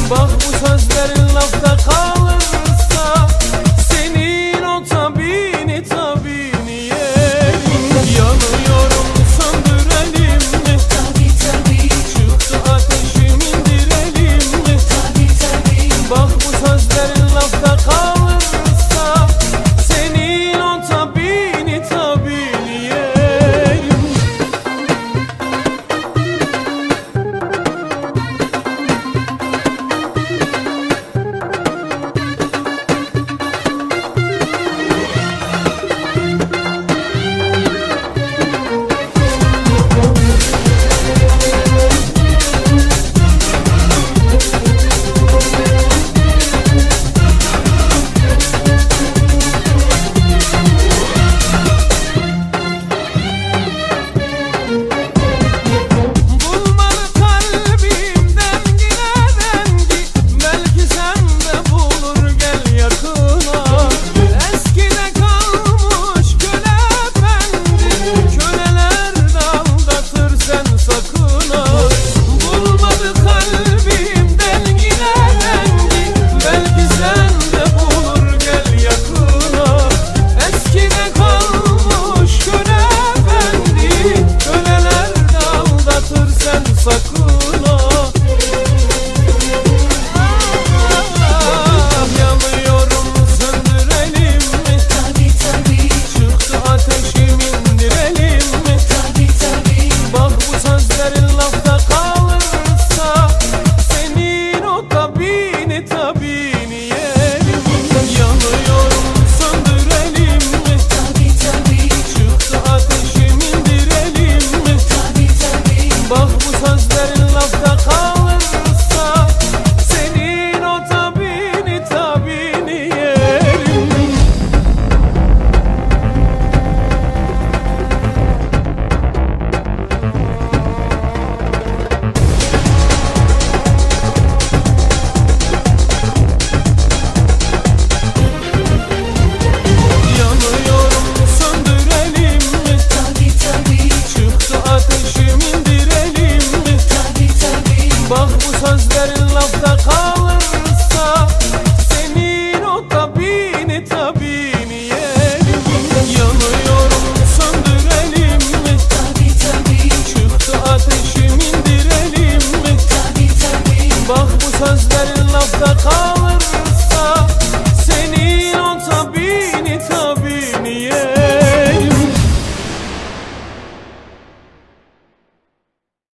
Bak bu sözlerin lafta kalırsa senin o tabini yerim. Yanıyorum, söndürelim mi? Tabii tabii. Çıktı ateşim, indirelim mi? Tabii tabii. Bak bu sözlerin lafta kalırsa senin o tabini yerim. Bak bu sözlerin lafta kalırsa senin o tabini yerim. Yanıyorum, söndürelim mi? Tabii tabii. Çıktı ateşim, indirelim mi? Tabii tabii. Bak bu sözlerin lafta kalırsa senin o tabini yerim. Yanıyorum, söndürelim mi? Tabii tabii. Çıktı ateşim, indirelim mi? Tabii tabii. Bak bu sözlerin lafta kalırsa